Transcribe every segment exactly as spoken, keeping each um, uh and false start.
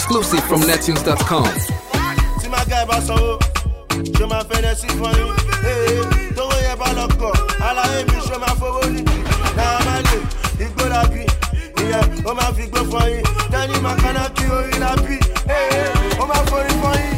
Exclusive from nettunes dot com. See my guy Basso, show my fantasy for you. Hey, don't worry about the call. I like me, show my favorite. Now I'm a little, it's good to be. Yeah, oh my figure for you. Danny Makana, Kyo, in a beat. Hey, oh my favorite for you.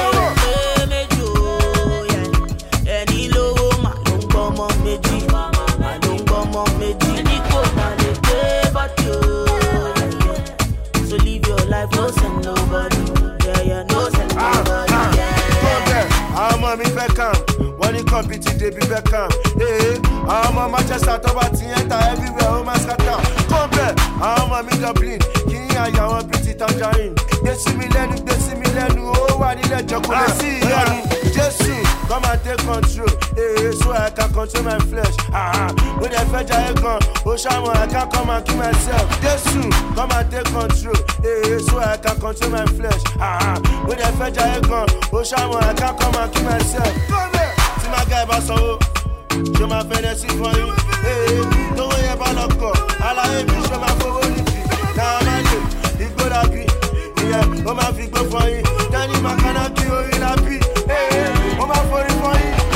So live your life, no send nobody. Yeah, yeah, no send nobody. Yeah. I'm on me Beckham. When you compete, they be Beckham. Hey, I'm on Manchester, Tobati, enter everywhere. Oh my scatter. Come back. I'm on me Dublin. Kenya, you want pretty tangerine. They see me learn, they see me learn. Oh, I need a job. They see you. Just come and take control. Hey, so I can control my flesh. Ah, when I fetch a gun, oh Shamo, I can come and kill myself. Just come and take control. Hey, so I can control my flesh. Ah, when I fetch a gun, oh Shamo, I can come and kill myself. Come here, see my guy Basso, show my fantasy for you. Hey, don't worry about the call. I like me, show my favorite. Now I'm a little, it's good to be. Yeah, oh my figure for you. Danny Makana, Kyo, in a beat. Hey, oh my for it for you.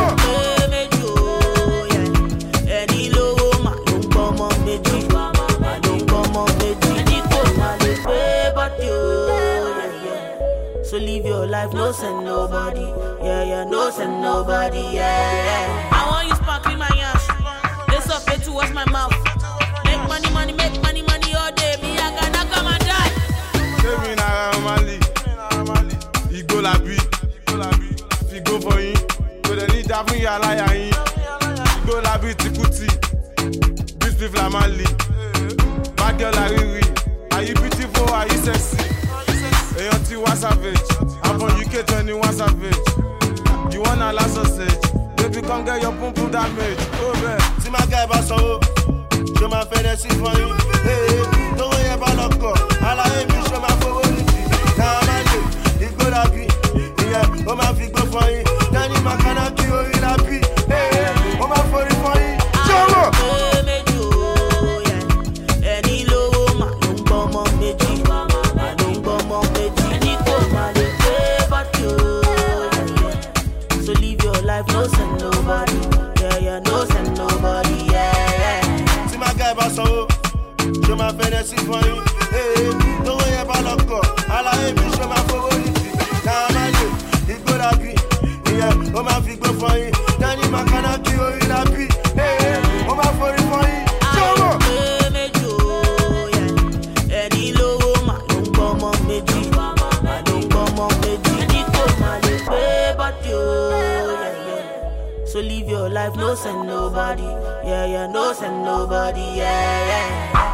So live your life, no send nobody. Yeah, yeah, no send nobody. Yeah, yeah. I want you sparkling my ass. This up here to wash my mouth. Make money, money, make money, money all day. Me, I gotta come and die. Kevin Aramali, he go la bi, he go for him. So they need to bring your liar in. He go la bi tikuti, this beef la Mali. Bad girl la Riri, are you beautiful? Are you sexy? Hey, auntie, what savage? I'm from U K twenty-one savage. You wanna last sausage? Baby, come get your pum pum damage. Oh, man. See my guy Basso, show my fantasy for you. Hey, don't worry about the call. I like me, show my favorite. Now I'm a little, it's good to be. Yeah, oh my figure for you. Danny Makana, Kyo, in a beat. Hey, oh my favorite for you. So live your life, no send nobody. Yeah, yeah, no send nobody. Yeah, yeah. See my guy Basso, show my fantasy for you. Hey, don't worry about the call. I like me, show my favorite. Now I'm a little, it's good to be. Yeah, oh my figure for you. Danny Makana, Kyo, in a beat. Hey, oh my favorite for you. So live your life, no send nobody. Yeah, yeah, no send nobody. Yeah, yeah.